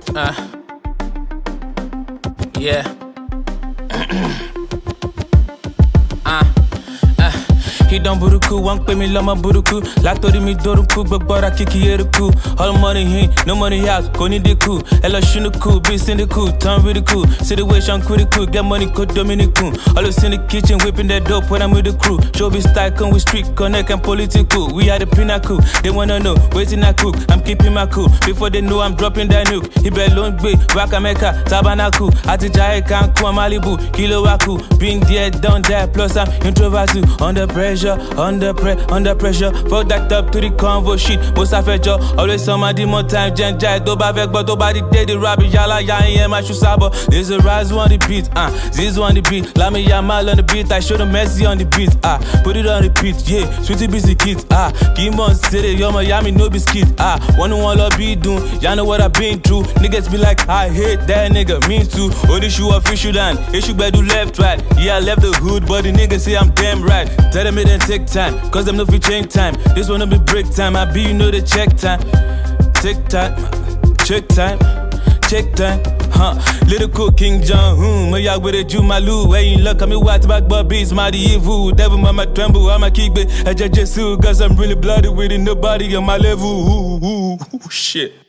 Yeah. He don't buruku, won't pay me lama buruku. Latori mi doruku, bagbara kiki eruku. All money in, no money out, koni de ku. Ella shunuku, be syndiku, turn really cool. Situation critical, get money, code Dominican. Always in the kitchen, whipping that dope when I'm with the crew. Showbiz style, come with street, connect and political. We are the pinnacle, they wanna know, waiting I cook. I'm keeping my cool, before they know I'm dropping that nuke. He bet long way, Wakameka, Tabanaku. Atijae Kanku, Malibu, Kilo Waku. Been there, done that, plus I'm introverted. Under pressure. Fuck that up to the convo shit. Most I fetch always some my demon time. Jen Jai, Doba Vek, but nobody did the rabbit. Yala, ya, my shoe sabo. There's a rise on the beat, this on the beat. Lami Yamal on the beat, I show the Messi on the beat, put it on repeat, yeah. Sweetie busy kids, Kimon City, yo, Miami, no biscuit, one love be doing, y'all know what I've been through. Niggas be like, I hate that nigga, me too. Oh, this shoe official land, issue better do left, right. Yeah, I left the hood, but the niggas say I'm damn right. Tell them it didn't take time, cause them no fit change time. This one no be break time, I be you know the check time. Check time, Little cool King John, me ya with a Jumalu. Where you look at me, white back, but beats, mighty evil. Devil, mama tremble, I'ma keep it. I just cause I'm really bloody with it, nobody on my level. Shit.